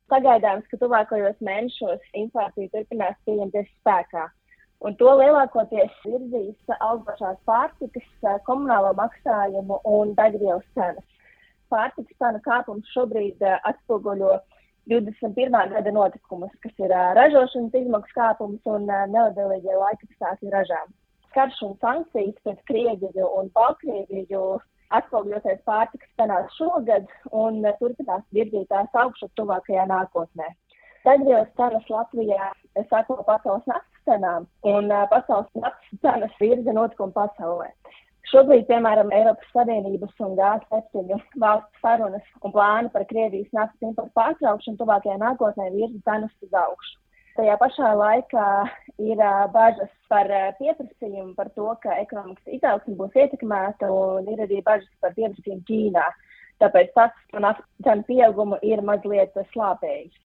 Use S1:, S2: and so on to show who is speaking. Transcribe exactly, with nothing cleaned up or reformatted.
S1: Sagaidāms, ka tuvākajos mēnešos inflācija turpinās pieņemties spēkā, un to lielākoties virzīs augošās pārtikas, komunālo maksājumu un degvielas cenas. Pārtikas cenu kāpums šobrīd atspoguļo divdesmit pirmā gada notikumus, kas ir ražošanas izmaksu kāpums un nelabvēlīgie laikapstākļi ražām. Karš un sankcijas pret Krieviju un Baltkrieviju atspoguļosies pārtikas cenās šogad un turpinās virzīt tās augšu tuvākajā nākotnē. Degvielas cenas Latvijā sako pasaules naftas cenām, un pasaules naftas cenas virza notikumu pasaulē. Šobrīd, piemēram, Eiropas Savienības un G septiņu valstu sarunas un plāni par Krievijas naftas importu pārtraukšanu tuvākajā nākotnē virza cenas uz augšu. Tajā pašā laikā ir bažas par pieprasījumu, par to, ka ekonomikas izaugsme būs ietekmēta, un ir arī bažas par pieprasījumu Ķīnā. Tāpēc tas naftas cenu pieaugumu ir mazliet slāpējis.